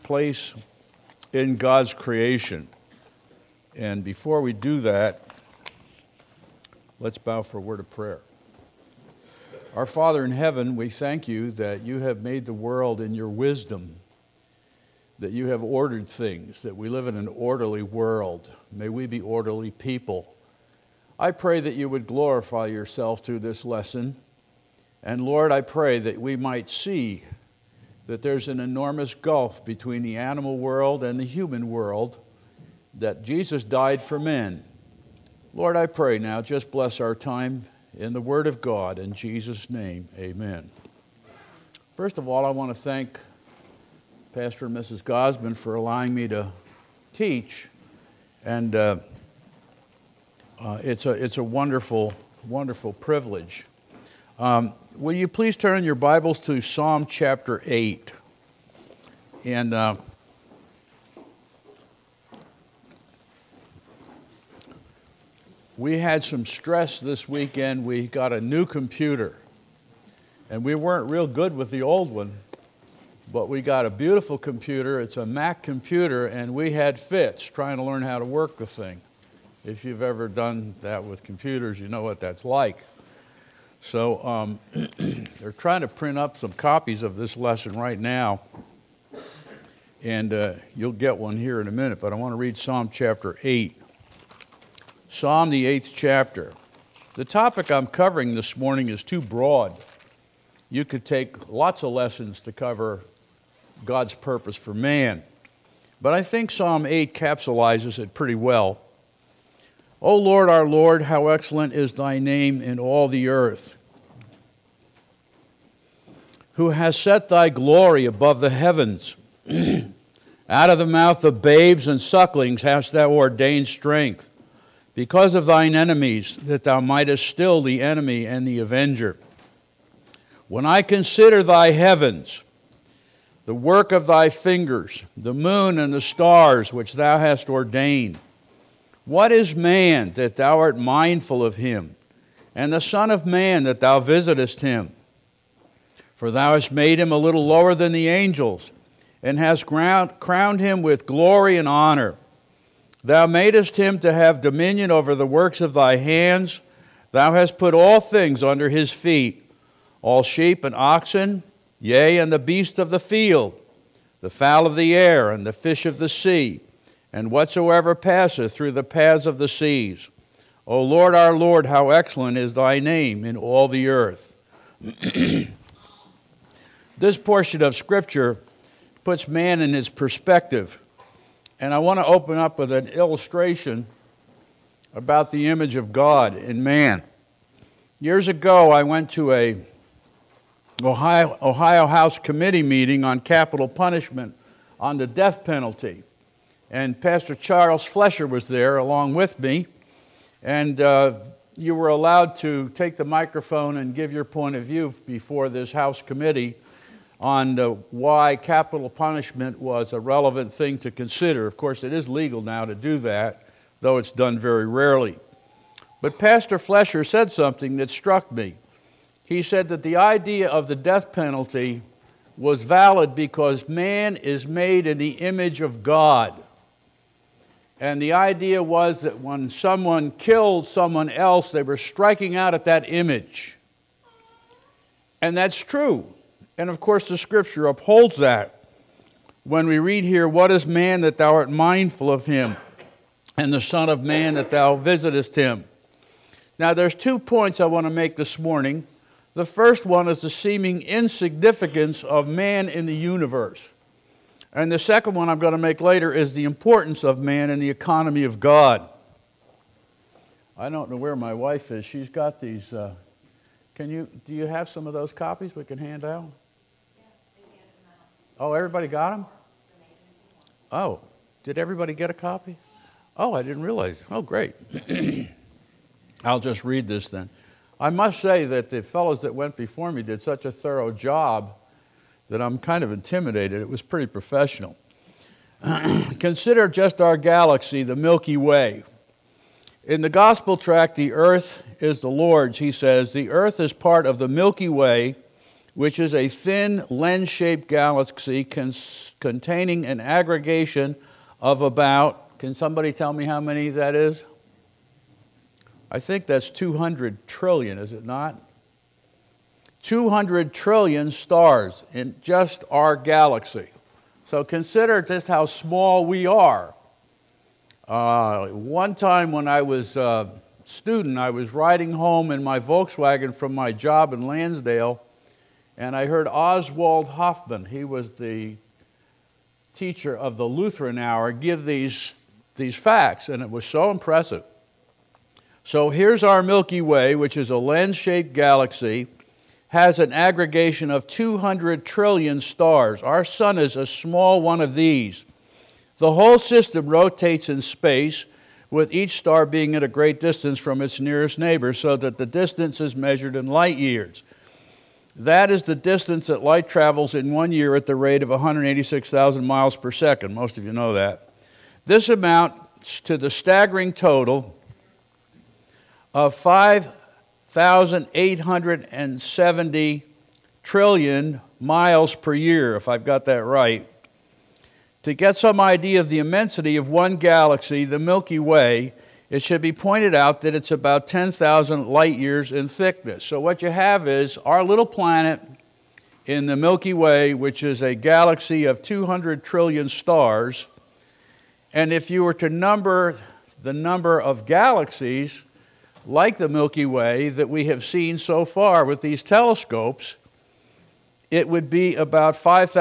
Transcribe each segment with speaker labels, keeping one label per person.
Speaker 1: place in God's creation. And before we do that, let's bow for a word of prayer. Our Father in heaven, we thank you that you have made the world in your wisdom, that you have ordered things, that we live in an orderly world. May we be orderly people. I pray that you would glorify yourself through this lesson. And Lord, I pray that we might see that there's an enormous gulf between the animal world and the human world, that Jesus died for men. Lord, I pray now, just bless our time in the Word of God. In Jesus' name, amen. First of all, I want to thank Pastor and Mrs. Gosman for allowing me to teach. And it's a wonderful, wonderful privilege. Will you please turn your Bibles to Psalm chapter 8? And we had some stress this weekend. We got a new computer. And we weren't real good with the old one. But we got a beautiful computer. It's a Mac computer. And we had fits trying to learn how to work the thing. If you've ever done that with computers, you know what that's like. So they're trying to print up some copies of this lesson right now. And you'll get one here in a minute. But I want to read Psalm chapter 8. Psalm, the 8th chapter. The topic I'm covering this morning is too broad. You could take lots of lessons to cover God's purpose for man. But I think Psalm 8 capsulizes it pretty well. O Lord, our Lord, how excellent is thy name in all the earth, who has set thy glory above the heavens. Out of the mouth of babes and sucklings hast thou ordained strength, because of thine enemies, that thou mightest still the enemy and the avenger. When I consider thy heavens, the work of thy fingers, the moon and the stars which thou hast ordained, what is man that thou art mindful of him, and the son of man that thou visitest him? For thou hast made him a little lower than the angels, and hast crowned him with glory and honor. Thou madest him to have dominion over the works of thy hands. Thou hast put all things under his feet, all sheep and oxen, yea, and the beast of the field, the fowl of the air, and the fish of the sea, and whatsoever passeth through the paths of the seas. O Lord, our Lord, how excellent is thy name in all the earth. This portion of Scripture puts man in his perspective. And I want to open up with an illustration about the image of God in man. Years ago, I went to a Ohio House Committee meeting on capital punishment on the death penalty. And Pastor Charles Flesher was there along with me. And you were allowed to take the microphone and give your point of view before this House Committee on why capital punishment was a relevant thing to consider. Of course, it is legal now to do that, though it's done very rarely. But Pastor Flesher said something that struck me. He said that the idea of the death penalty was valid because man is made in the image of God. And the idea was that when someone killed someone else, they were striking out at that image. And that's true. And of course, the Scripture upholds that. When we read here, what is man that thou art mindful of him, and the Son of Man that thou visitest him? Now, there's 2 points I want to make this morning. The first one is the seeming insignificance of man in the universe. And the second one I'm going to make later is the importance of man in the economy of God. I don't know where my wife is. She's got these. Do you have some of those copies we can hand out? Oh, everybody got them? Oh, did everybody get a copy? Oh, I didn't realize. Oh, great. I'll just read this then. I must say that the fellows that went before me did such a thorough job that I'm kind of intimidated. It was pretty professional. Consider just our galaxy, the Milky Way. In the gospel tract, the earth is the Lord's, he says. The earth is part of the Milky Way, which is a thin lens-shaped galaxy containing an aggregation of about, can somebody tell me how many that is? I think that's 200 trillion, is it not? 200 trillion stars in just our galaxy. So consider just how small we are. One time when I was a student, I was riding home in my Volkswagen from my job in Lansdale, and I heard Oswald Hoffman, he was the teacher of the Lutheran Hour, give these facts, and it was so impressive. So here's our Milky Way, which is a lens-shaped galaxy, has an aggregation of 200 trillion stars. Our sun is a small one of these. The whole system rotates in space, with each star being at a great distance from its nearest neighbor, so that the distance is measured in light years. That is the distance that light travels in 1 year at the rate of 186,000 miles per second. Most of you know that. This amounts to the staggering total of 5,870 trillion miles per year, if I've got that right. To get some idea of the immensity of one galaxy, the Milky Way, it should be pointed out that it's about 10,000 light years in thickness. So what you have is our little planet in the Milky Way, which is a galaxy of 200 trillion stars. And if you were to number the number of galaxies like the Milky Way that we have seen so far with these telescopes, it would be about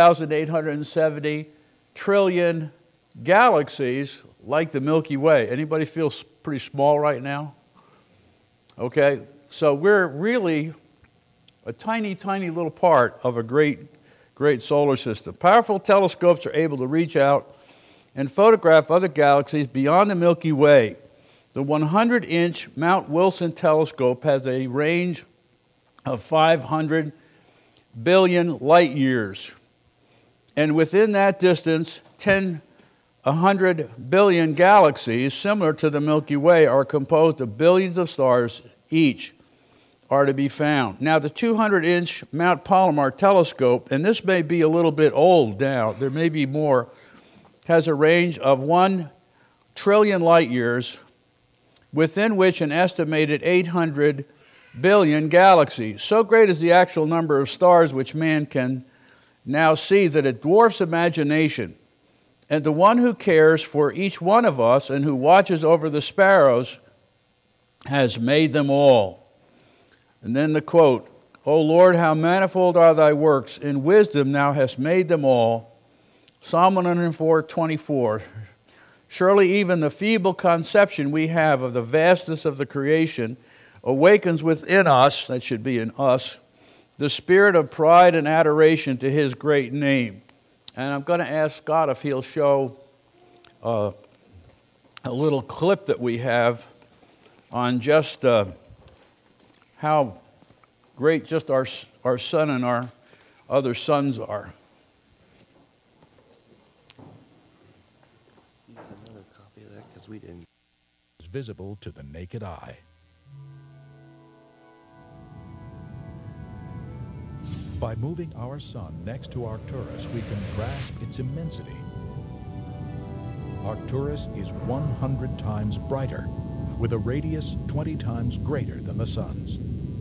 Speaker 1: 5,870 trillion galaxies like the Milky Way. Anybody feel pretty small right now? Okay, so we're really a tiny, tiny little part of a great, great solar system. Powerful telescopes are able to reach out and photograph other galaxies beyond the Milky Way. The 100-inch Mount Wilson telescope has a range of 500 billion light years. And within that distance, 100 billion galaxies, similar to the Milky Way, are composed of billions of stars each, are to be found. Now, the 200-inch Mount Palomar telescope, and this may be a little bit old now, there may be more, has a range of 1 trillion light years, within which an estimated 800 billion galaxies. So great is the actual number of stars which man can now see that it dwarfs imagination. And the one who cares for each one of us and who watches over the sparrows has made them all. And then the quote, O Lord, how manifold are thy works. In wisdom thou hast made them all. Psalm 104:24. Surely even the feeble conception we have of the vastness of the creation awakens within us, that should be in us, the spirit of pride and adoration to his great name. And I'm going to ask Scott if he'll show a little clip that we have on just how great just our sun and our other suns are.
Speaker 2: Another copy of that because we didn't.
Speaker 3: Is visible to the naked eye. By moving our sun next to Arcturus, we can grasp its immensity. Arcturus is 100 times brighter, with a radius 20 times greater than the sun's.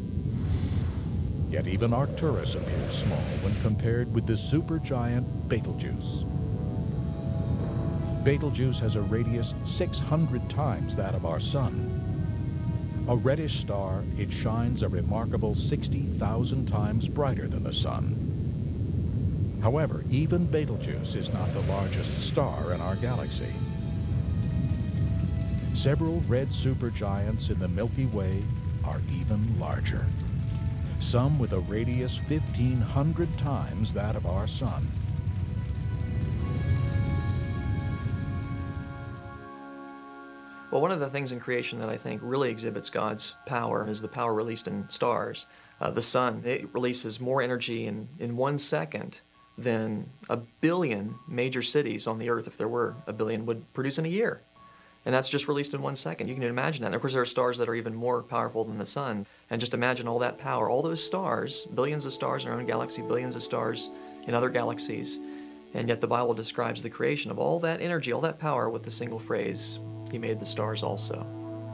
Speaker 3: Yet even Arcturus appears small when compared with the supergiant Betelgeuse. Betelgeuse has a radius 600 times that of our sun. A reddish star, it shines a remarkable 60,000 times brighter than the sun. However, even Betelgeuse is not the largest star in our galaxy. Several red supergiants in the Milky Way are even larger, some with a radius 1,500 times that of our sun.
Speaker 4: Well, one of the things in creation that I think really exhibits God's power is the power released in stars. The sun, it releases more energy in 1 second than 1 billion major cities on the earth, if there were 1 billion, would produce in a year. And that's just released in 1 second. You can imagine that. And of course, there are stars that are even more powerful than the sun. And just imagine all that power, all those stars, billions of stars in our own galaxy, billions of stars in other galaxies. And yet the Bible describes the creation of all that energy, all that power with the single phrase, He made the stars also.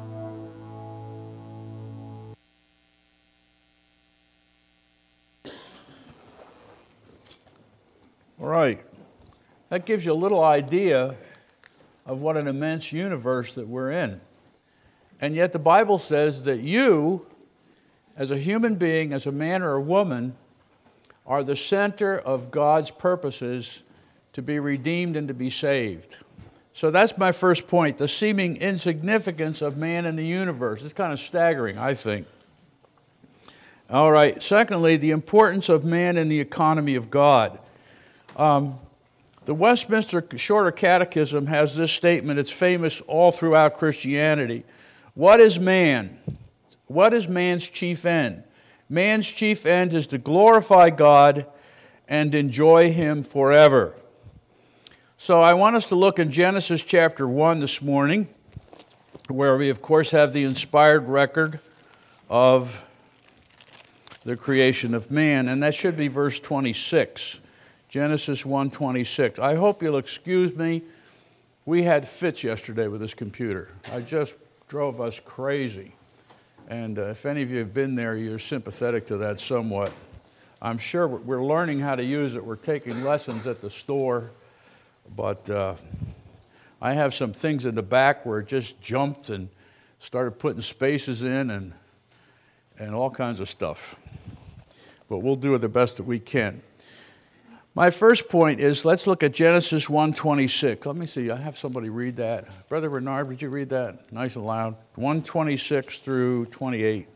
Speaker 1: All right. That gives you a little idea of what an immense universe that we're in. And yet the Bible says that you, as a human being, as a man or a woman, are the center of God's purposes to be redeemed and to be saved. So that's my first point, the seeming insignificance of man in the universe. It's kind of staggering, I think. All right. Secondly, the importance of man in the economy of God. The Westminster Shorter Catechism has this statement. It's famous all throughout Christianity. What is man? What is man's chief end? Man's chief end is to glorify God and enjoy Him forever. So I want us to look in Genesis chapter 1 this morning, where we, of course, have the inspired record of the creation of man, and that should be verse 26. Genesis 1:26. I hope you'll excuse me. We had fits yesterday with this computer. I just drove us crazy. And if any of you have been there, you're sympathetic to that somewhat. I'm sure we're learning how to use it. We're taking lessons at the store. But I have some things in the back where it just jumped and started putting spaces in and all kinds of stuff. But we'll do the best that we can. My first point is, let's look at Genesis 1:26. Let me see, I have somebody read that. Brother Bernard, would you read that nice and loud? 1:26 through 28.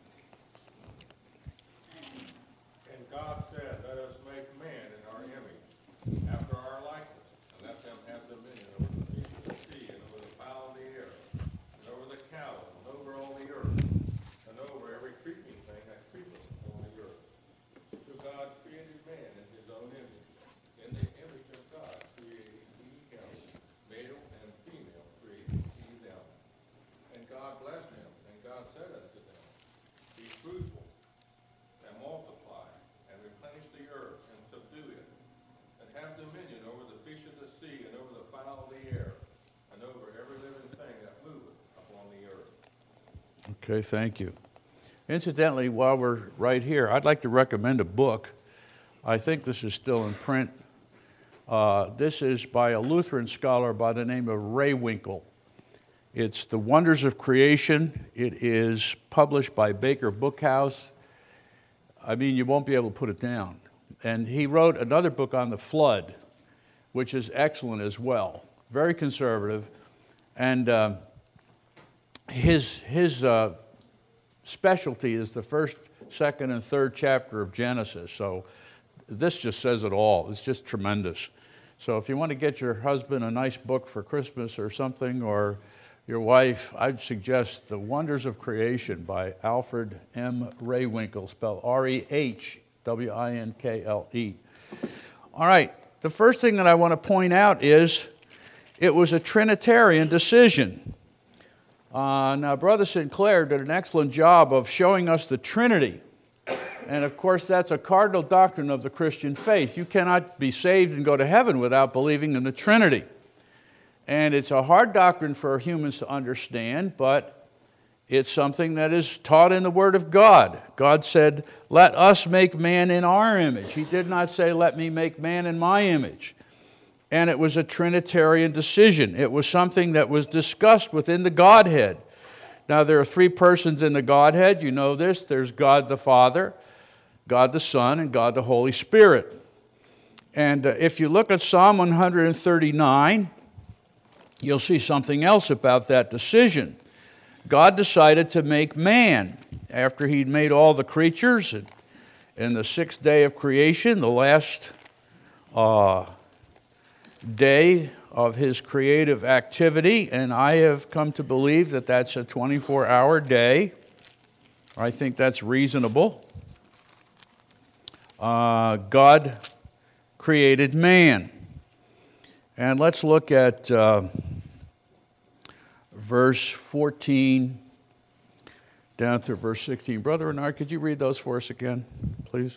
Speaker 5: And God said, let us make man in our image, after our likeness, and let them have dominion over the fish of the sea, and over the fowl of the air, and over the cattle, and over all the earth, and over every creeping thing that creepeth upon the earth. So God created man in His own image. In the image of God created He him, male and female created He them. And God blessed them, and God said unto them, be fruitful, and multiply, and replenish the earth, and subdue it, and have dominion over the fish of the sea, and over the fowl of the air, and over every living thing that moveth upon the earth.
Speaker 1: Okay, thank you. Incidentally, while we're right here, I'd like to recommend a book. I think this is still in print. This is by a Lutheran scholar by the name of Ray Winkle. It's The Wonders of Creation. It is published by Baker Bookhouse. I mean, you won't be able to put it down. And he wrote another book on the flood, which is excellent as well. Very conservative. And his specialty is the first, second, and third chapter of Genesis. So this just says it all. It's just tremendous. So if you want to get your husband a nice book for Christmas or something, or your wife, I'd suggest The Wonders of Creation by Alfred M. Rehwinkle, spelled R-E-H-W-I-N-K-L-E. All right, the first thing that I want to point out is it was a Trinitarian decision. Now, Brother Sinclair did an excellent job of showing us the Trinity. And of course, that's a cardinal doctrine of the Christian faith. You cannot be saved and go to heaven without believing in the Trinity. And it's a hard doctrine for humans to understand, but it's something that is taught in the Word of God. God said, let us make man in our image. He did not say, let me make man in my image. And it was a Trinitarian decision. It was something that was discussed within the Godhead. Now, there are three persons in the Godhead. You know this. There's God the Father, God the Son, and God the Holy Spirit. And if you look at Psalm 139, you'll see something else about that decision. God decided to make man after He'd made all the creatures. And in the sixth day of creation, the last day of His creative activity, and I have come to believe that that's a 24-hour day. I think that's reasonable. God created man. And let's look at verse 14 down through verse 16. Brother Renard, could you read those for us again, please?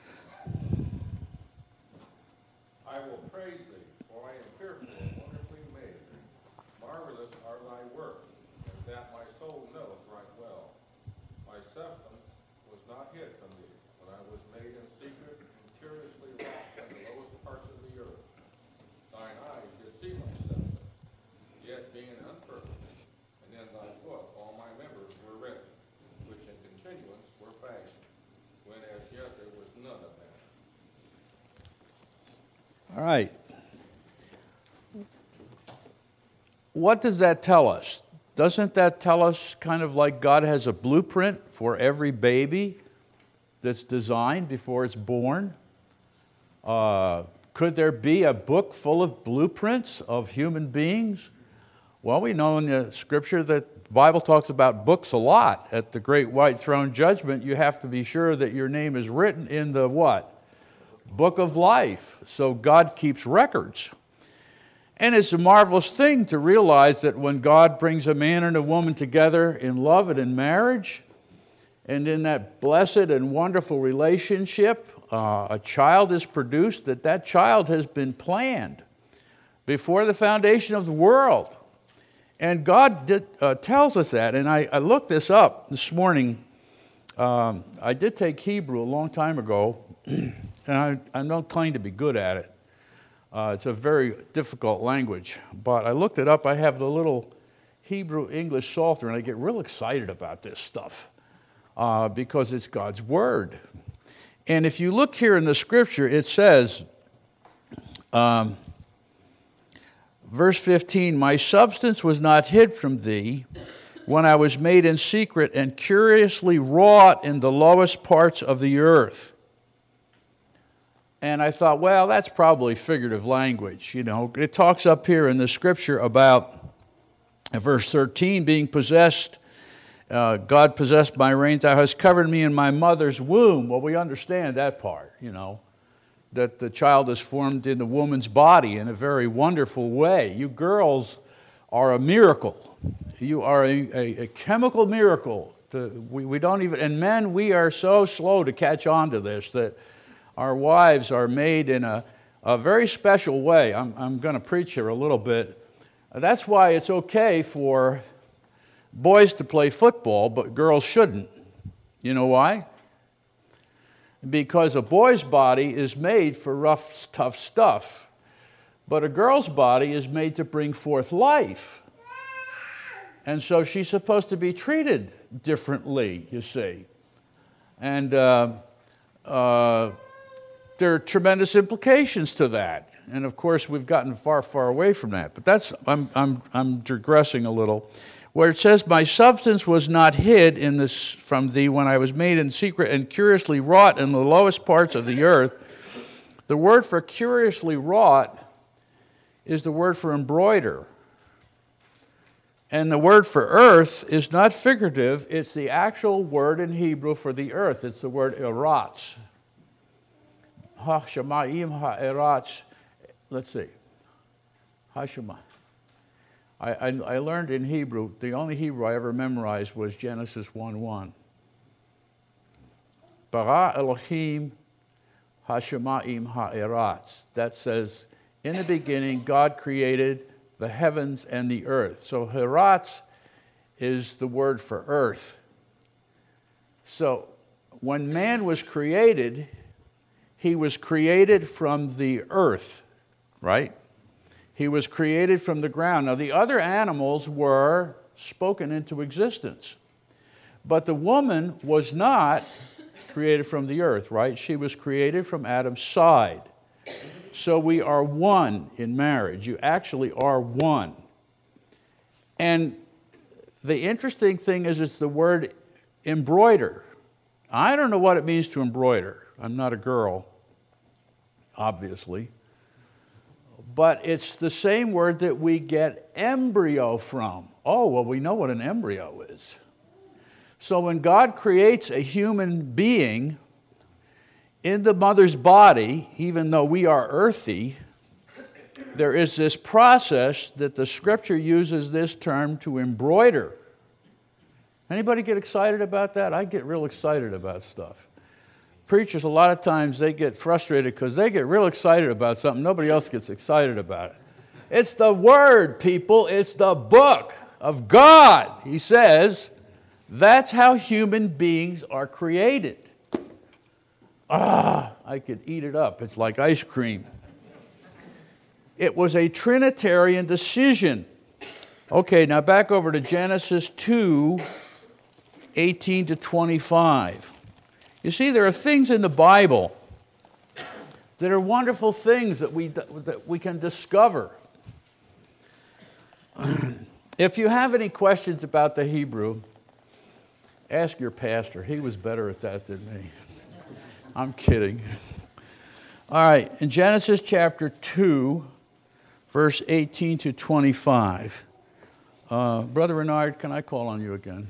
Speaker 5: I will praise thee, for I am fearfully and wonderfully made. Marvelous are thy works, and that my soul knoweth right well. My substance was not hid from thee, when I was made in secret and curiously wrought in the lowest parts of the earth. Thine eyes did see my substance, yet being unperfect, and in thy book all my members were written, which in continuance were fashioned, when as yet there was none of them.
Speaker 1: All right. What does that tell us? Doesn't that tell us kind of like God has a blueprint for every baby that's designed before it's born? Could there be a book full of blueprints of human beings? Well, we know in the Scripture that the Bible talks about books a lot. At the great white throne judgment, you have to be sure that your name is written in the what? Book of life. So God keeps records. And it's a marvelous thing to realize that when God brings a man and a woman together in love and in marriage, and in that blessed and wonderful relationship, a child is produced, that child has been planned before the foundation of the world. And God tells us that. And I looked this up this morning. I did take Hebrew a long time ago, and I don't claim to be good at it. It's a very difficult language. But I looked it up. I have the little Hebrew English Psalter, and I get real excited about this stuff because it's God's Word. And if you look here in the Scripture, it says, verse 15, my substance was not hid from thee when I was made in secret and curiously wrought in the lowest parts of the earth. And I thought, well, that's probably figurative language. You know, it talks up here in the Scripture about, verse 13, being possessed, God possessed my reins, thou hast covered me in my mother's womb. Well, we understand that part, you know, that the child is formed in the woman's body in a very wonderful way. You girls are a miracle. You are a chemical miracle. We don't even, and men, we are so slow to catch on to this that our wives are made in a very special way. I'm going to preach here a little bit. That's why it's okay for boys to play football, but girls shouldn't. You know why? Because a boy's body is made for rough, tough stuff, but a girl's body is made to bring forth life. And so she's supposed to be treated differently, you see. And there are tremendous implications to that. And of course, we've gotten far, far away from that. But that's, I'm digressing a little. Where it says, my substance was not hid from thee when I was made in secret and curiously wrought in the lowest parts of the earth. The word for curiously wrought is the word for embroider. And the word for earth is not figurative, it's the actual word in Hebrew for the earth. It's the word eratz. Ha-shamayim ha-eratz. Let's see. Ha-shema. I learned in Hebrew, the only Hebrew I ever memorized was Genesis 1:1. Bara Elohim ha-shamayim ha-eratz. That says, in the beginning, God created the heavens and the earth. So eratz is the word for earth. So when man was created, he was created from the earth, right? He was created from the ground. Now, the other animals were spoken into existence. But the woman was not created from the earth, right? She was created from Adam's side. So we are one in marriage. You actually are one. And the interesting thing is it's the word embroider. I don't know what it means to embroider. I'm not a girl, obviously. But it's the same word that we get embryo from. Oh, well, we know what an embryo is. So when God creates a human being in the mother's body, even though we are earthy, there is this process that the Scripture uses this term to embroider. Anybody get excited about that? I get real excited about stuff. Preachers, a lot of times, they get frustrated because they get real excited about something. Nobody else gets excited about it. It's the Word, people. It's the book of God. He says, that's how human beings are created. I could eat it up. It's like ice cream. It was a Trinitarian decision. Okay, now back over to Genesis 2, 18 to 25. You see, there are things in the Bible that are wonderful things that we can discover. If you have any questions about the Hebrew, ask your pastor. He was better at that than me. I'm kidding. All right, in Genesis chapter 2, verse 18 to 25. Brother Renard, can I call on you again?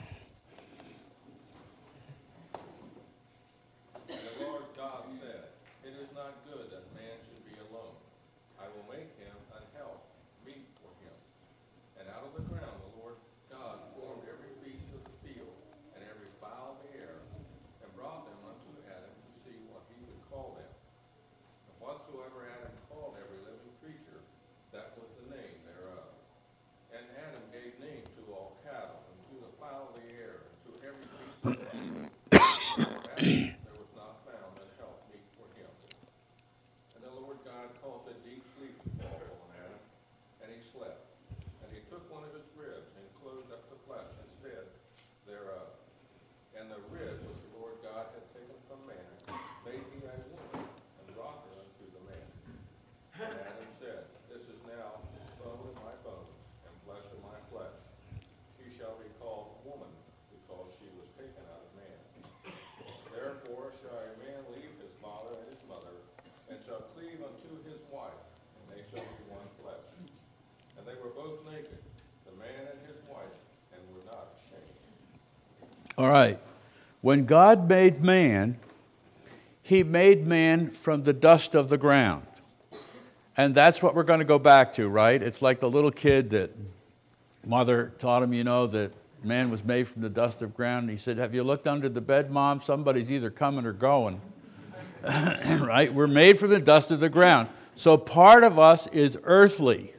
Speaker 1: All right. When God made man, He made man from the dust of the ground. And that's what we're going to go back to, right? It's like the little kid that mother taught him, that man was made from the dust of the ground. And he said, have you looked under the bed, Mom? Somebody's either coming or going. Right? We're made from the dust of the ground. So part of us is earthly.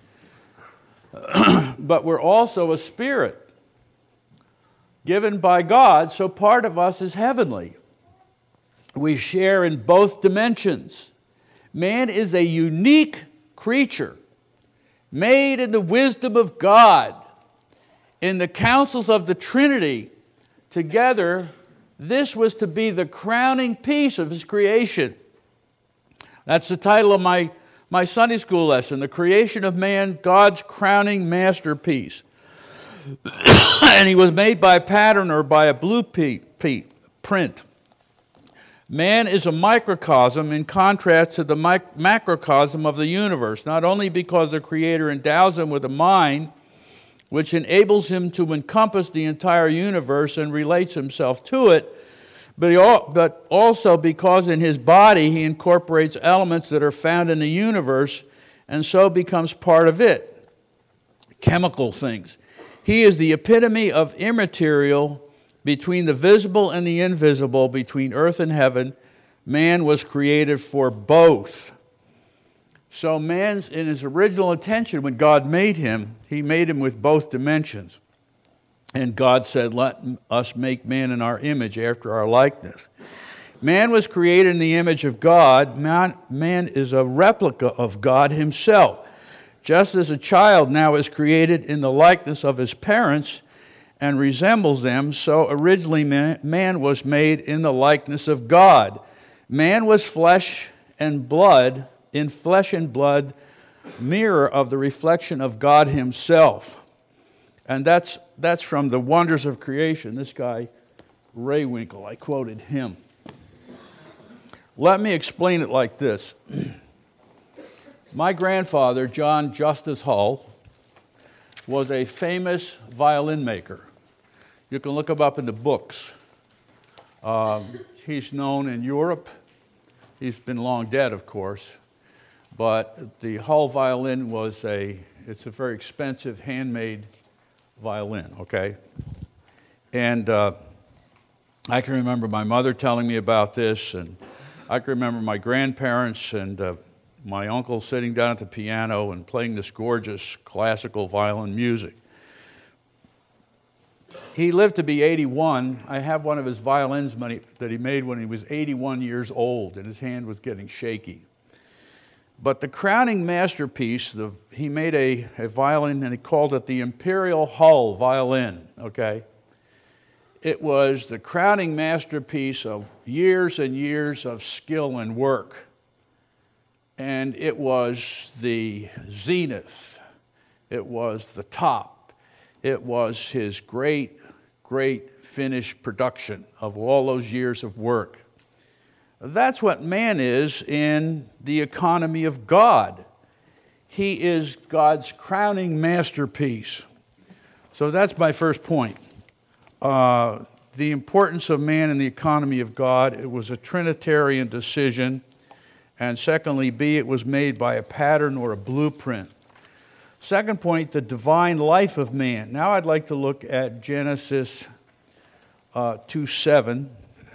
Speaker 1: But we're also a spirit given by God, so part of us is heavenly. We share in both dimensions. Man is a unique creature, made in the wisdom of God, in the counsels of the Trinity. Together, this was to be the crowning piece of His creation. That's the title of my Sunday school lesson, The Creation of Man, God's Crowning Masterpiece. And he was made by a pattern or by a blueprint. Man is a microcosm in contrast to the macrocosm of the universe, not only because the Creator endows him with a mind which enables him to encompass the entire universe and relates himself to it, but also because in his body he incorporates elements that are found in the universe and so becomes part of it, chemical things. He is the epitome of immaterial, between the visible and the invisible, between earth and heaven. Man was created for both. So man's, in his original intention, when God made him, He made him with both dimensions. And God said, let us make man in our image, after our likeness. Man was created in the image of God. Man is a replica of God Himself. Just as a child now is created in the likeness of his parents and resembles them, so originally man was made in the likeness of God. Man was flesh and blood, mirror of the reflection of God Himself. And that's from The Wonders of Creation. This guy, Ray Winkle, I quoted him. Let me explain it like this. My grandfather, John Justice Hull, was a famous violin maker. You can look him up in the books. He's known in Europe. He's been long dead, of course. but the Hull violin it's a very expensive handmade violin, okay? And I can remember my mother telling me about this, and I can remember my grandparents and my uncle sitting down at the piano and playing this gorgeous classical violin music. He lived to be 81. I have one of his violins that he made when he was 81 years old, and his hand was getting shaky. But the crowning masterpiece, he made a violin, and he called it the Imperial Hull violin, okay? It was the crowning masterpiece of years and years of skill and work. And it was the zenith. It was the top. It was his great, great finished production of all those years of work. That's what man is in the economy of God. He is God's crowning masterpiece. So that's my first point. The importance of man in the economy of God. It was a Trinitarian decision. And secondly, B, it was made by a pattern or a blueprint. Second point, the divine life of man. Now I'd like to look at Genesis 2:7.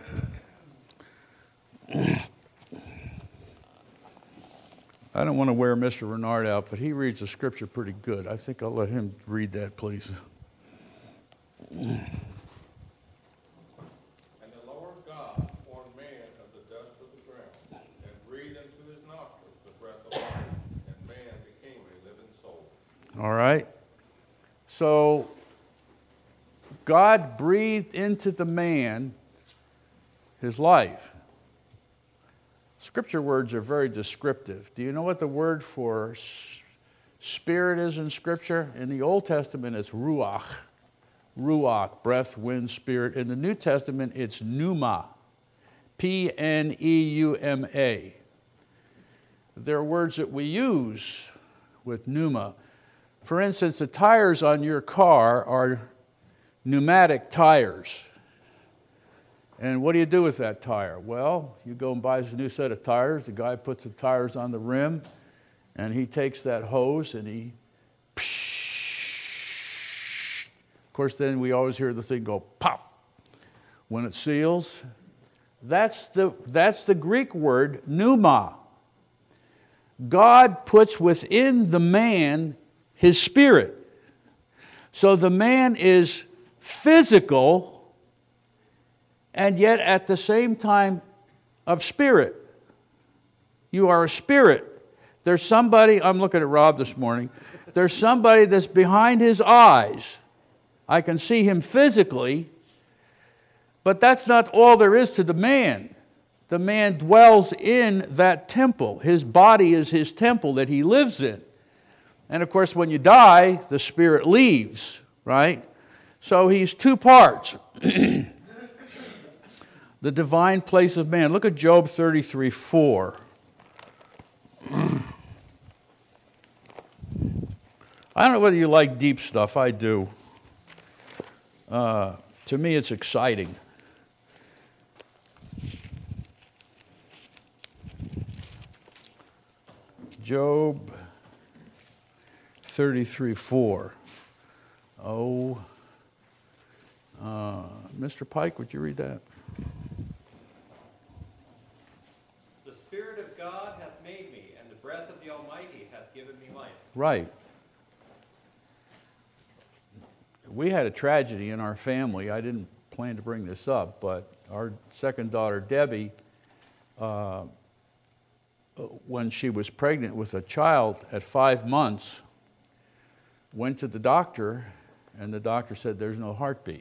Speaker 1: I don't want to wear Mr. Renard out, but he reads the scripture pretty good. I think I'll let him read that, please.
Speaker 5: And the Lord God formed man of the dust of the ground, and breathed into his nostrils the breath of life, and man became a living soul.
Speaker 1: All right. So God breathed into the man his life. Scripture words are very descriptive. Do you know what the word for spirit is in Scripture? In the Old Testament, it's ruach. Ruach, breath, wind, spirit. In the New Testament, it's pneuma. P-N-E-U-M-A. There are words that we use with pneuma. For instance, the tires on your car are pneumatic tires. And what do you do with that tire? Well, you go and buy a new set of tires. The guy puts the tires on the rim, and he takes that hose and he... Of course, then we always hear the thing go pop when it seals. That's the Greek word pneuma. God puts within the man his spirit. So the man is physical, and yet at the same time of spirit. You are a spirit. There's somebody, I'm looking at Rob this morning, there's somebody that's behind his eyes. I can see him physically, but that's not all there is to the man. The man dwells in that temple. His body is his temple that he lives in. And of course, when you die, the spirit leaves, right? So he's two parts. The divine place of man. Look at Job 33:4. I don't know whether you like deep stuff. I do. To me, it's exciting. Job 33:4. Oh, Mr. Pike, would you read that?
Speaker 6: The Spirit of God hath made me, and the breath of the Almighty hath given me life.
Speaker 1: Right. We had a tragedy in our family. I didn't plan to bring this up, but our second daughter, Debbie, when she was pregnant with a child at 5 months, went to the doctor, and the doctor said there's no heartbeat.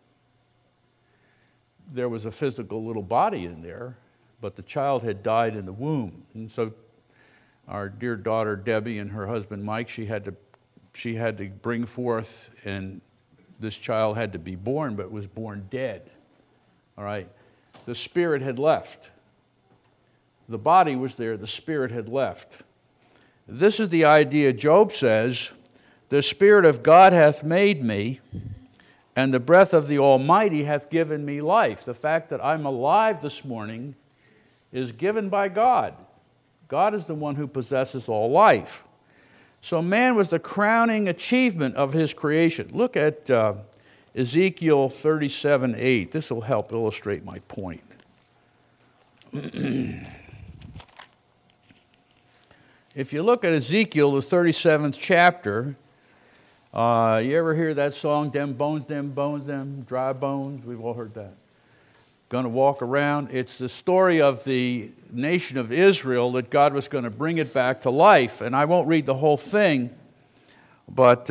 Speaker 1: There was a physical little body in there, but the child had died in the womb. And so our dear daughter, Debbie, and her husband, Mike, she had to bring forth, and this child had to be born, but was born dead. All right? The spirit had left. The body was there, the spirit had left. This is the idea. Job says, the Spirit of God hath made me, and the breath of the Almighty hath given me life. The fact that I'm alive this morning is given by God. God is the one who possesses all life. So man was the crowning achievement of his creation. Look at Ezekiel 37:8. This will help illustrate my point. If you look at Ezekiel, the 37th chapter, you ever hear that song, them bones, them dry bones? We've all heard that. Going to walk around. It's the story of the nation of Israel that God was going to bring it back to life. And I won't read the whole thing, but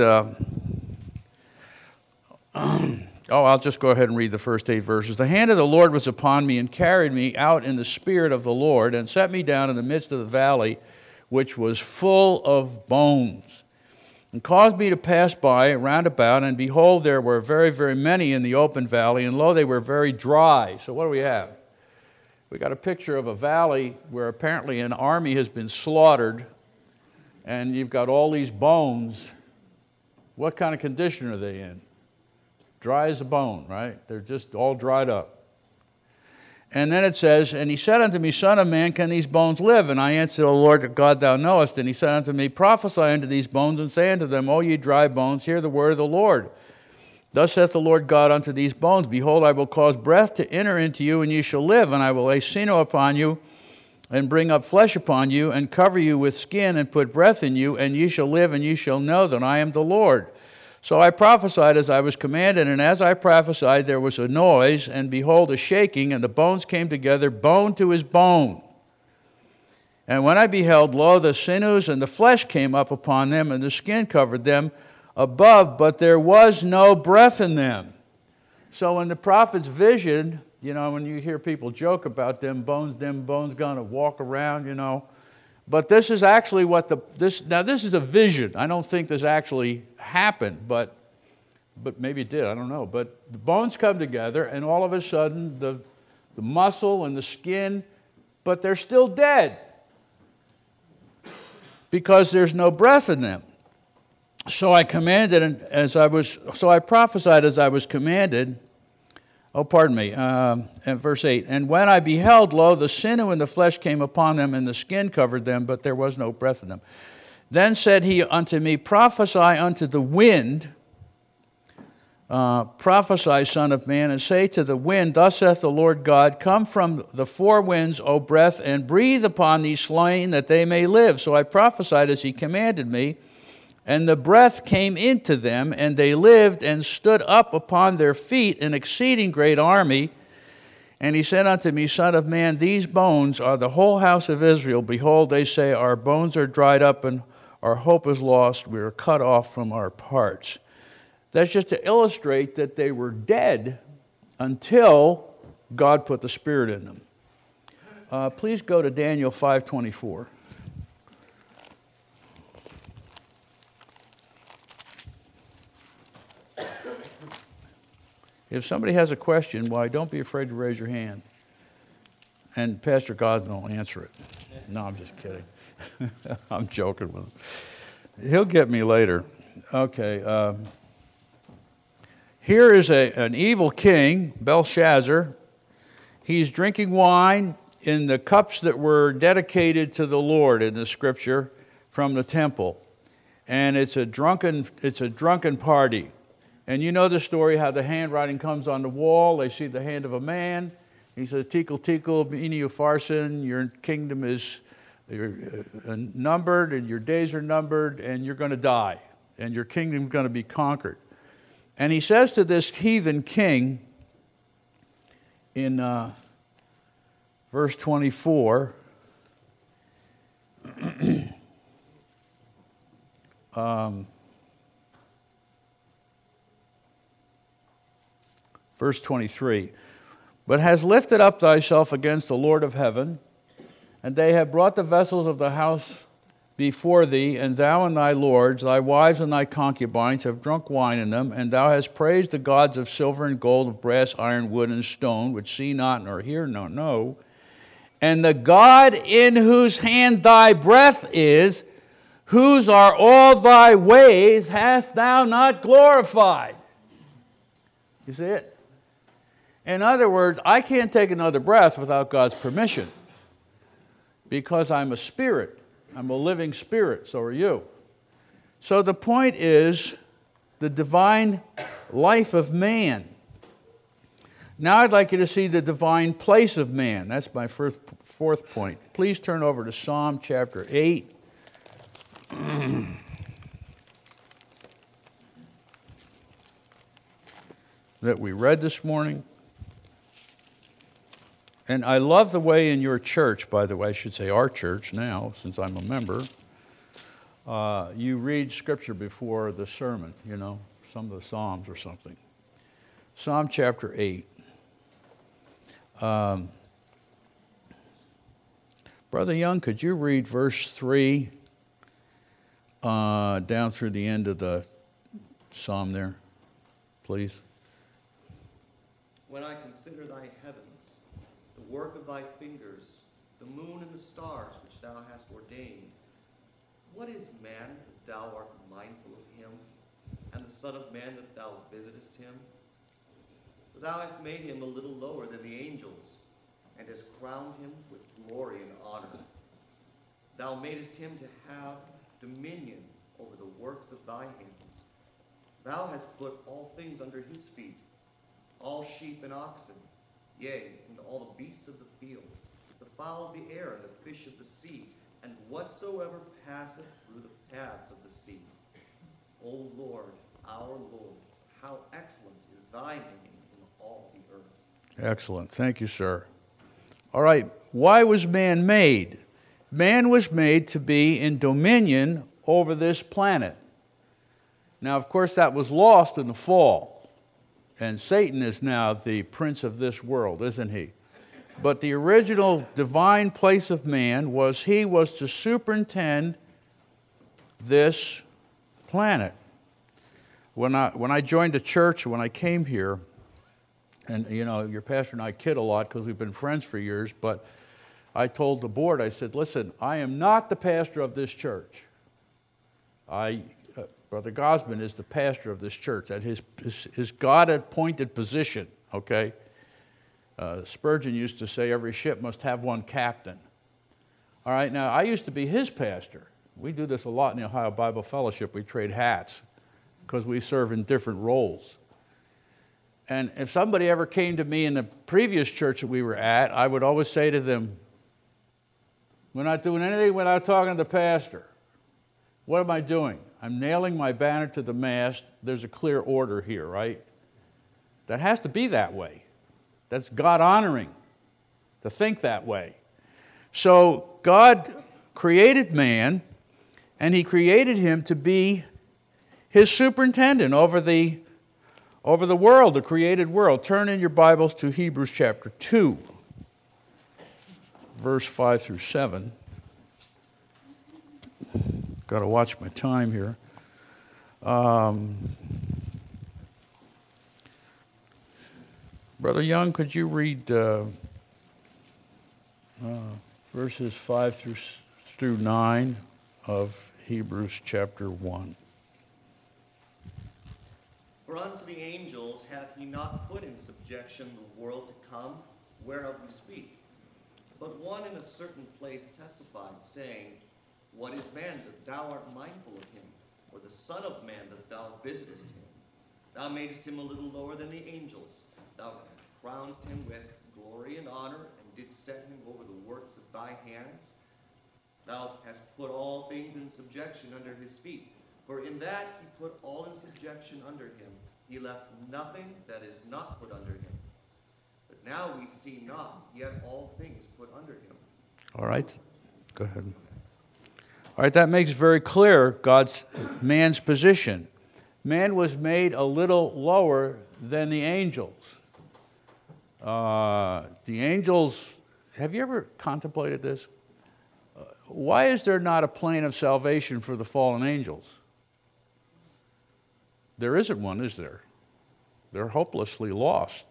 Speaker 1: I'll just go ahead and read the first 8 verses. The hand of the Lord was upon me and carried me out in the spirit of the Lord and set me down in the midst of the valley, which was full of bones, and caused me to pass by round about, and behold, there were very, very many in the open valley, and lo, they were very dry. So what do we have? We got a picture of a valley where apparently an army has been slaughtered, and you've got all these bones. What kind of condition are they in? Dry as a bone, right? They're just all dried up. And then it says, and he said unto me, Son of man, can these bones live? And I answered, O Lord God, thou knowest. And he said unto me, Prophesy unto these bones, and say unto them, O ye dry bones, hear the word of the Lord. Thus saith the Lord God unto these bones, Behold, I will cause breath to enter into you, and ye shall live. And I will lay sinew upon you, and bring up flesh upon you, and cover you with skin, and put breath in you, and ye shall live, and ye shall know that I am the Lord. So I prophesied as I was commanded, and as I prophesied there was a noise, and behold, a shaking, and the bones came together, bone to his bone. And when I beheld, lo, the sinews and the flesh came up upon them, and the skin covered them above, but there was no breath in them. So in the prophet's vision, when you hear people joke about them bones going to walk around, but this is actually this is a vision. I don't think this actually happened, but maybe it did, I don't know. But the bones come together, and all of a sudden the muscle and the skin, but they're still dead because there's no breath in them. So I prophesied as I was commanded. And verse 8, and when I beheld, lo, the sinew and the flesh came upon them, and the skin covered them, but there was no breath in them. Then said he unto me, Prophesy unto the wind, prophesy, son of man, and say to the wind, Thus saith the Lord God, Come from the four winds, O breath, and breathe upon these slain, that they may live. So I prophesied as he commanded me, and the breath came into them, and they lived and stood up upon their feet, an exceeding great army. And he said unto me, Son of man, these bones are the whole house of Israel. Behold, they say, Our bones are dried up, and our hope is lost. We are cut off from our parts. That's just to illustrate that they were dead until God put the Spirit in them. Please go to Daniel 5:24. If somebody has a question, why, don't be afraid to raise your hand. And Pastor Gosman will answer it. No, I'm just kidding. I'm joking with him. He'll get me later. Okay. Here is an evil king, Belshazzar. He's drinking wine in the cups that were dedicated to the Lord in the scripture from the temple. And it's a drunken party. And you know the story, how the handwriting comes on the wall. They see the hand of a man. He says, Tikal, Tikal, Bini Upharsin, your kingdom is numbered, and your days are numbered, and you're going to die, and your kingdom is going to be conquered. And he says to this heathen king in verse 24, verse 23, but has lifted up thyself against the Lord of heaven, and they have brought the vessels of the house before thee, and thou and thy lords, thy wives and thy concubines have drunk wine in them, and thou hast praised the gods of silver and gold, of brass, iron, wood, and stone, which see not, nor hear, nor know. And the God in whose hand thy breath is, whose are all thy ways, hast thou not glorified. You see it? In other words, I can't take another breath without God's permission. because I'm a spirit. I'm a living spirit, so are you. So the point is the divine life of man. Now I'd like you to see the divine place of man. That's my fourth point. Please turn over to Psalm chapter 8. That we read this morning. And I love the way in your church, by the way, I should say our church now, since I'm a member, you read Scripture before the sermon, some of the Psalms or something. Psalm chapter 8. Brother Young, could you read verse 3 down through the end of the psalm there, please?
Speaker 7: When I consider thy heavens, the work of thy fingers, the moon and the stars which thou hast ordained, what is man that thou art mindful of him, and the son of man that thou visitest him? For thou hast made him a little lower than the angels, and hast crowned him with glory and honor. Thou madest him to have dominion over the works of thy hands. Thou hast put all things under his feet, all sheep and oxen, yea, and all the beasts of the field, the fowl of the air and the fish of the sea, and whatsoever passeth through the paths of the sea. O Lord, our Lord, how excellent is thy name in all the earth.
Speaker 1: Excellent. Thank you, sir. All right. Why was man made? Man was made to be in dominion over this planet. Now, of course, that was lost in the fall. And Satan is now the prince of this world, isn't he? But the original divine place of man was he was to superintend this planet. When I joined the church, when I came here, and your pastor and I kid a lot because we've been friends for years, but I told the board, I said, listen, I am not the pastor of this church. Brother Gosman is the pastor of this church at his God-appointed position, okay? Spurgeon used to say every ship must have one captain. All right, now I used to be his pastor. We do this a lot in the Ohio Bible Fellowship. We trade hats because we serve in different roles. And if somebody ever came to me in the previous church that we were at, I would always say to them, we're not doing anything without talking to the pastor. What am I doing? I'm nailing my banner to the mast. There's a clear order here, right? That has to be that way. That's God-honoring to think that way. So God created man, and he created him to be his superintendent over the world, the created world. Turn in your Bibles to Hebrews chapter 2, verse 5 through 7. Got to watch my time here. Brother Young, could you read verses 5 through 9 of Hebrews chapter 1?
Speaker 7: For unto the angels hath he not put in subjection the world to come, whereof we speak. But one in a certain place testified, saying, What is man that thou art mindful of him, or the son of man that thou visitest him? Thou madest him a little lower than the angels. Thou crownest him with glory and honor, and didst set him over the works of thy hands. Thou hast put all things in subjection under his feet. For in that he put all in subjection under him. He left nothing that is not put under him. But now we see not, yet all things put under him.
Speaker 1: All right. Go ahead. All right, that makes very clear man's position. Man was made a little lower than the angels. The angels, have you ever contemplated this? Why is there not a plan of salvation for the fallen angels? There isn't one, is there? They're hopelessly lost.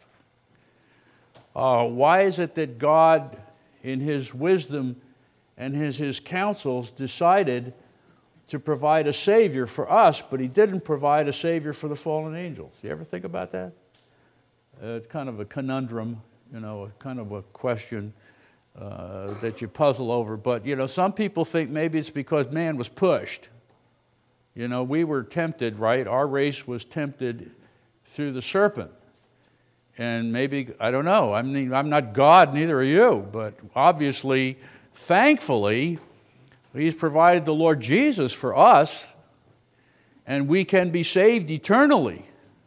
Speaker 1: Why is it that God, in his wisdom and his counsels, decided to provide a Savior for us, but he didn't provide a Savior for the fallen angels? You ever think about that? It's kind of a conundrum, kind of a question that you puzzle over. But, some people think maybe it's because man was pushed. We were tempted, right? Our race was tempted through the serpent. And maybe, I don't know, I mean, I'm not God, neither are you, but obviously, thankfully, He's provided the Lord Jesus for us, and we can be saved eternally.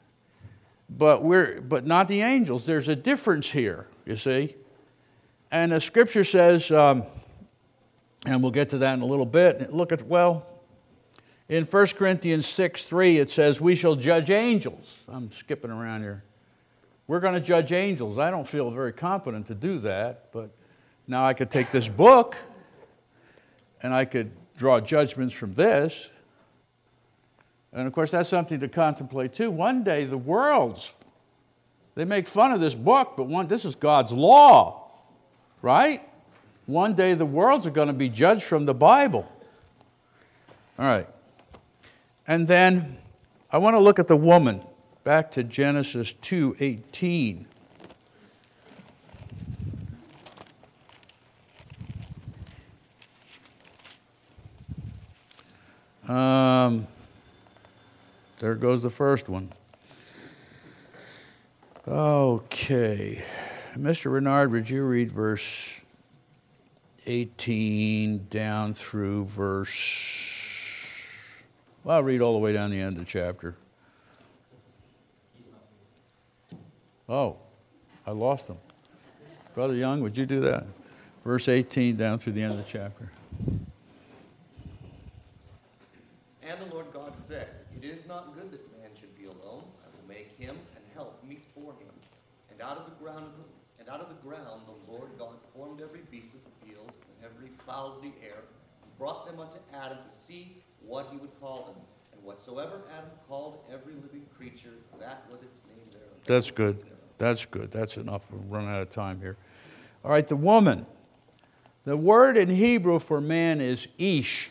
Speaker 1: But not the angels. There's a difference here, you see. And the Scripture says, and we'll get to that in a little bit, look at, in 1 Corinthians 6:3, it says, we shall judge angels. I'm skipping around here. We're going to judge angels. I don't feel very competent to do that, but now I could take this book and I could draw judgments from this. And of course, that's something to contemplate too. One day, the worlds, they make fun of this book, but this is God's law, right? One day, the worlds are going to be judged from the Bible. All right. And then I want to look at the woman. Back to Genesis 2:18. There goes the first one. Okay. Mr. Renard, would you read verse 18 down through verse... I'll read all the way down the end of the chapter. Oh, I lost him. Brother Young, would you do that? Verse 18 down through the end of the chapter.
Speaker 7: And the Lord God said, it is not good that man should be alone. I will make him and help meet for him. And out of the ground the Lord God formed every beast of the field and every fowl of the air, and brought them unto Adam to see what he would call them. And whatsoever Adam called every living creature, that was its name thereof.
Speaker 1: That's good. That's good. That's enough. We're running out of time here. All right, the woman. The word in Hebrew for man is ish.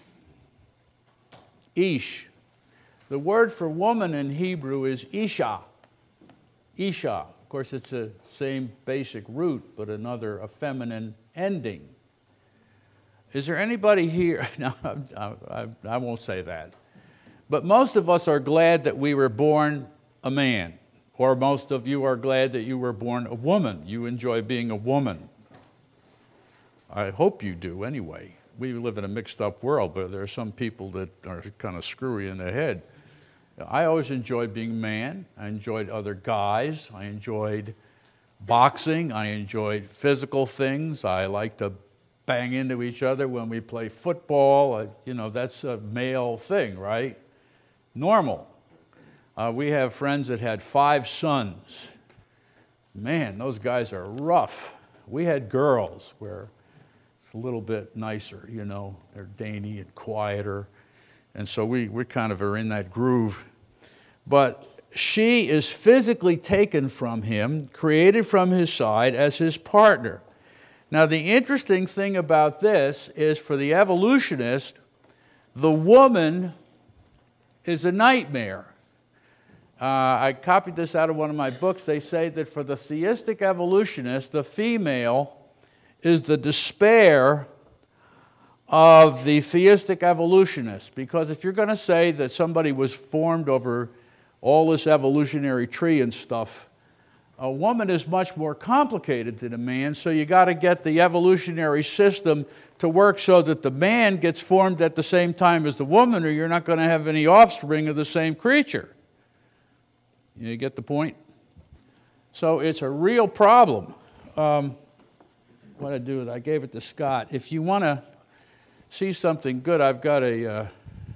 Speaker 1: Ish. The word for woman in Hebrew is isha. Isha. Of course, it's the same basic root, but a feminine ending. Is there anybody here? No, I won't say that. But most of us are glad that we were born a man. Or most of you are glad that you were born a woman. You enjoy being a woman. I hope you do anyway. We live in a mixed up world, but there are some people that are kind of screwy in the head. I always enjoyed being a man. I enjoyed other guys. I enjoyed boxing. I enjoyed physical things. I like to bang into each other when we play football. That's a male thing, right? Normal. We have friends that had 5 sons. Man, those guys are rough. We had girls where it's a little bit nicer, They're dainty and quieter. And so we kind of are in that groove. But she is physically taken from him, created from his side as his partner. Now, the interesting thing about this is for the evolutionist, the woman is a nightmare. I copied this out of one of my books. They say that for the theistic evolutionist, the female is the despair of the theistic evolutionist. Because if you're going to say that somebody was formed over all this evolutionary tree and stuff, a woman is much more complicated than a man, so you got to get the evolutionary system to work so that the man gets formed at the same time as the woman, or you're not going to have any offspring of the same creature. You get the point? So it's a real problem. What I do is I gave it to Scott. If you want to see something good, I've got a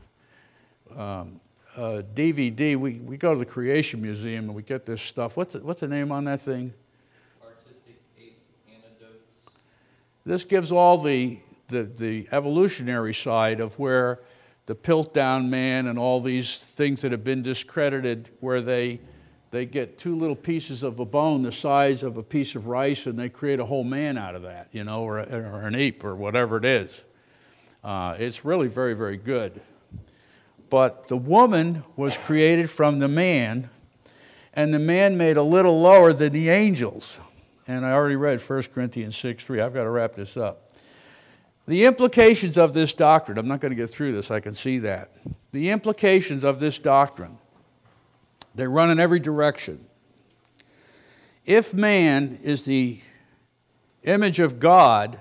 Speaker 1: DVD. We go to the Creation Museum and we get this stuff. What's the name on that thing?
Speaker 6: Artistic Anecdotes.
Speaker 1: This gives all the evolutionary side of where the Piltdown man and all these things that have been discredited, where they get 2 little pieces of a bone the size of a piece of rice and they create a whole man out of that, or an ape or whatever it is. It's really very, very good. But the woman was created from the man, and the man made a little lower than the angels. and I already read 1 Corinthians 6:3. I've got to wrap this up. The implications of this doctrine, I'm not going to get through this, I can see that. The implications of this doctrine, they run in every direction. If man is the image of God,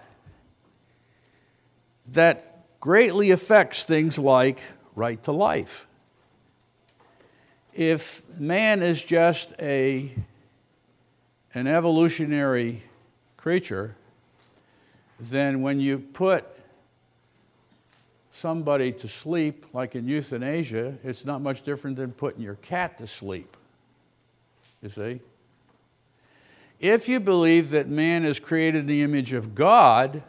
Speaker 1: that greatly affects things like right to life. If man is just an evolutionary creature, then when you put somebody to sleep, like in euthanasia, it's not much different than putting your cat to sleep. You see? If you believe that man is created in the image of God,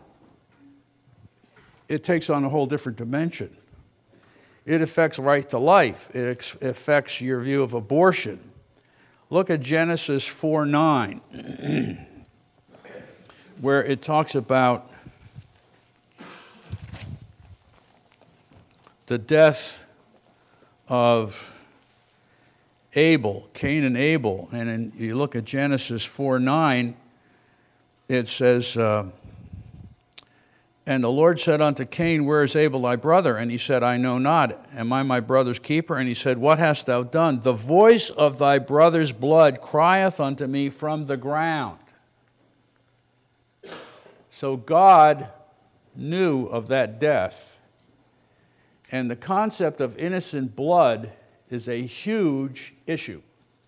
Speaker 1: it takes on a whole different dimension. It affects right to life. It affects your view of abortion. Look at Genesis 4:9, where it talks about the death of Abel, Cain and Abel. And then you look at Genesis 4:9, it says, and the Lord said unto Cain, where is Abel thy brother? And he said, I know not. Am I my brother's keeper? And he said, what hast thou done? The voice of thy brother's blood crieth unto me from the ground. So God knew of that death. And the concept of innocent blood is a huge issue.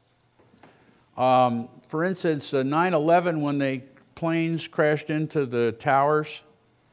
Speaker 1: For instance, 9/11, when the planes crashed into the towers,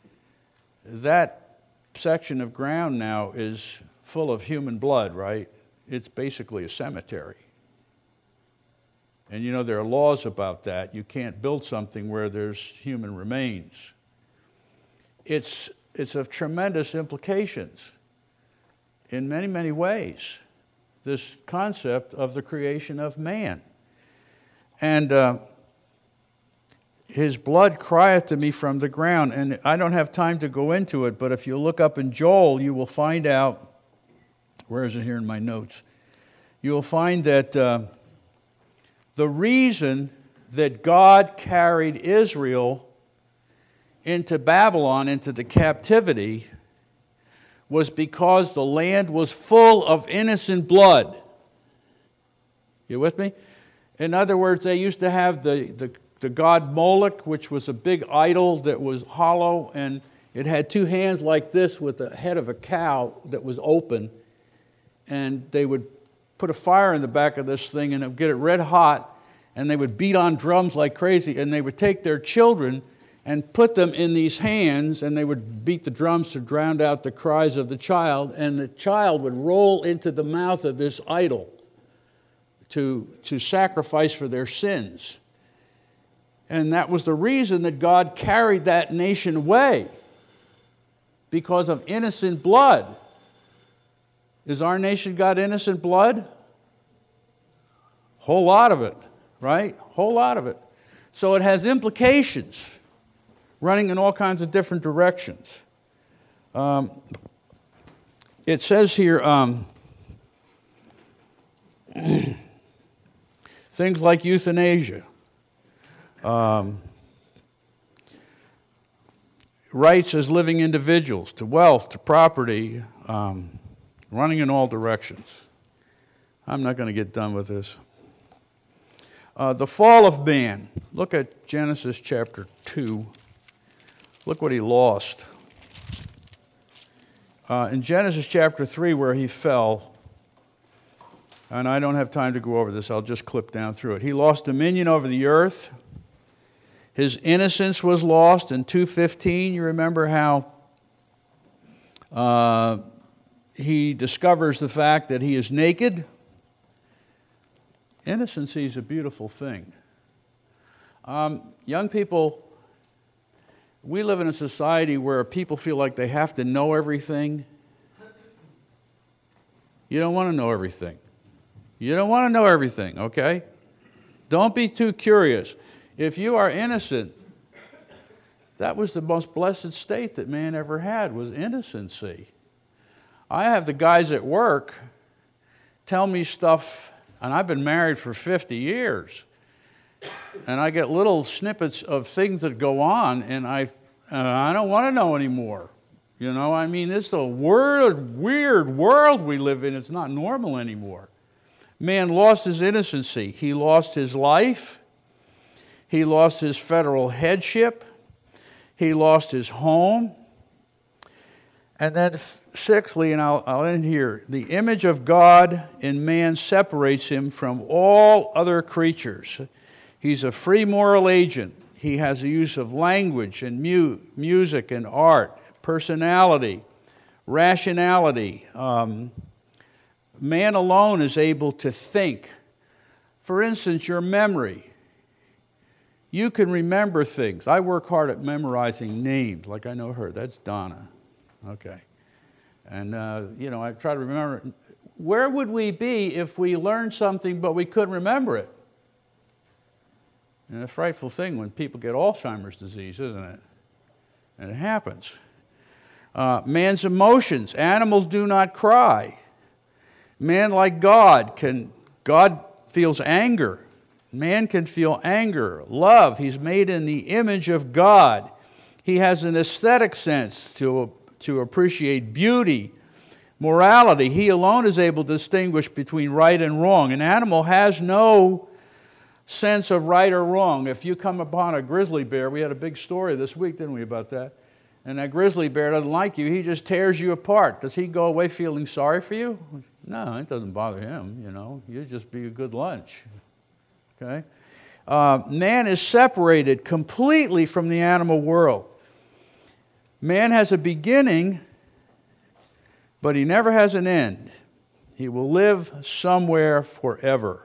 Speaker 1: that section of ground now is full of human blood, right? It's basically a cemetery. And you know, there are laws about that. You can't build something where there's human remains. It's of tremendous implications in many, many ways, this concept of the creation of man. And his blood crieth to me from the ground. And I don't have time to go into it, but if you look up in Joel, you will find out, where is it here in my notes? You will find that the reason that God carried Israel into Babylon, into the captivity, was because the land was full of innocent blood. You with me? In other words, they used to have the god Moloch, which was a big idol that was hollow, and it had two hands like this with the head of a cow that was open. And they would put a fire in the back of this thing and it would get it red hot, and they would beat on drums like crazy, and they would take their children and put them in these hands, and they would beat the drums to drown out the cries of the child, and the child would roll into the mouth of this idol to sacrifice for their sins. And that was the reason that God carried that nation away, because of innocent blood. Is our nation got innocent blood? Whole lot of it, right? Whole lot of it. So it has implications running in all kinds of different directions. It says here, things like euthanasia. Rights as living individuals, to wealth, to property, running in all directions. I'm not going to get done with this. The fall of man. Look at Genesis chapter 2. Look what he lost. In Genesis chapter 3, where he fell, and I don't have time to go over this, I'll just clip down through it. He lost dominion over the earth. His innocence was lost. In 2:15, you remember how he discovers the fact that he is naked. Innocency is a beautiful thing. Young people, we live in a society where people feel like they have to know everything. You don't want to know everything. You don't want to know everything, okay? Don't be too curious. If you are innocent, that was the most blessed state that man ever had, was innocency. I have the guys at work tell me stuff, and I've been married for 50 years, and I get little snippets of things that go on, and I don't want to know anymore. You know, I mean, it's a weird world we live in. It's not normal anymore. Man lost his innocency. He lost his life. He lost his federal headship. He lost his home. And then sixthly, and I'll end here, the image of God in man separates him from all other creatures. He's a free moral agent. He has the use of language and music and art, personality, rationality. Man alone is able to think. For instance, your memory. You can remember things. I work hard at memorizing names, like I know her. That's Donna. Okay. And, I try to remember. Where would we be if we learned something but we couldn't remember it? And a frightful thing when people get Alzheimer's disease, isn't it? And it happens. Man's emotions. Animals do not cry. Man, like God feels anger. Man can feel anger, love. He's made in the image of God. He has an aesthetic sense to appreciate beauty, morality. He alone is able to distinguish between right and wrong. An animal has no sense of right or wrong. If you come upon a grizzly bear, we had a big story this week, didn't we, about that? And that grizzly bear doesn't like you. He just tears you apart. Does he go away feeling sorry for you? No, it doesn't bother him, You just be a good lunch. Okay? Man is separated completely from the animal world. Man has a beginning, but he never has an end. He will live somewhere forever.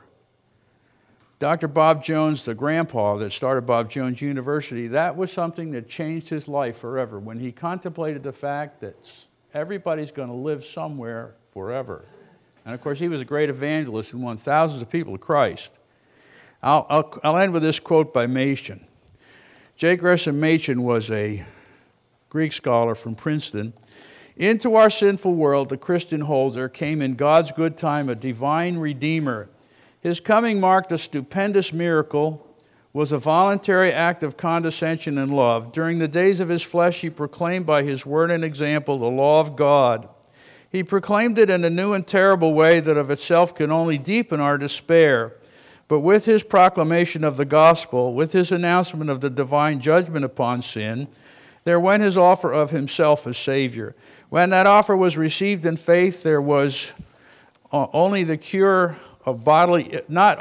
Speaker 1: Dr. Bob Jones, the grandpa that started Bob Jones University, that was something that changed his life forever when he contemplated the fact that everybody's going to live somewhere forever. And of course, he was a great evangelist and won thousands of people to Christ. I'll end with this quote by Machen. J. Gresham Machen was a Greek scholar from Princeton. Into our sinful world, the Christian holds, there came in God's good time a divine Redeemer. His coming marked a stupendous miracle, was a voluntary act of condescension and love. During the days of his flesh, he proclaimed by his word and example the law of God. He proclaimed it in a new and terrible way that of itself can only deepen our despair. But with his proclamation of the gospel, with his announcement of the divine judgment upon sin, there went his offer of himself as Savior. When that offer was received in faith, there was not only the cure of bodily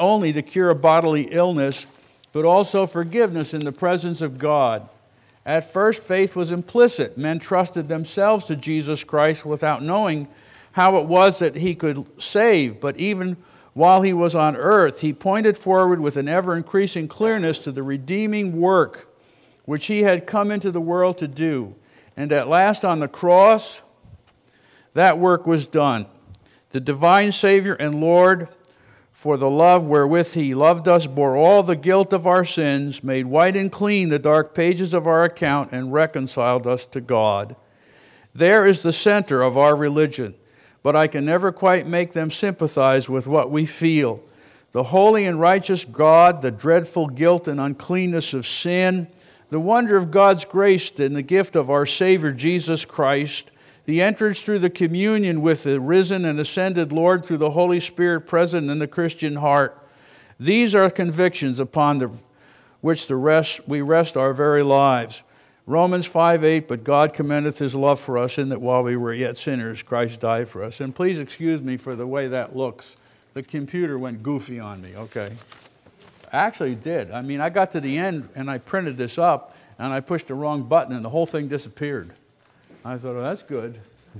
Speaker 1: illness, but also forgiveness in the presence of God. At first, faith was implicit. Men trusted themselves to Jesus Christ without knowing how it was that he could save. But even while he was on earth, he pointed forward with an ever-increasing clearness to the redeeming work which he had come into the world to do. And at last on the cross, that work was done. The divine Savior and Lord, for the love wherewith he loved us, bore all the guilt of our sins, made white and clean the dark pages of our account, and reconciled us to God. There is the center of our religion, but I can never quite make them sympathize with what we feel. The holy and righteous God, the dreadful guilt and uncleanness of sin, the wonder of God's grace in the gift of our Savior Jesus Christ, the entrance through the communion with the risen and ascended Lord through the Holy Spirit present in the Christian heart. These are convictions upon which we rest our very lives. Romans 5:8, but God commendeth his love for us in that while we were yet sinners, Christ died for us. And please excuse me for the way that looks. The computer went goofy on me, okay? Actually it did. I mean, I got to the end and I printed this up and I pushed the wrong button and the whole thing disappeared. I thought, oh, that's good.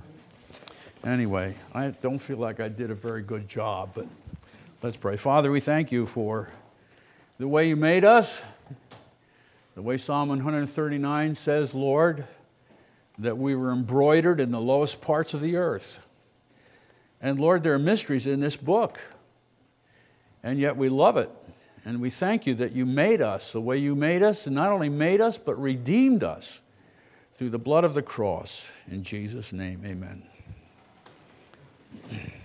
Speaker 1: Anyway, I don't feel like I did a very good job, but let's pray. Father, we thank you for the way you made us, the way Psalm 139 says, Lord, that we were embroidered in the lowest parts of the earth. And Lord, there are mysteries in this book, and yet we love it. And we thank you that you made us the way you made us, and not only made us, but redeemed us through the blood of the cross. In Jesus' name, amen.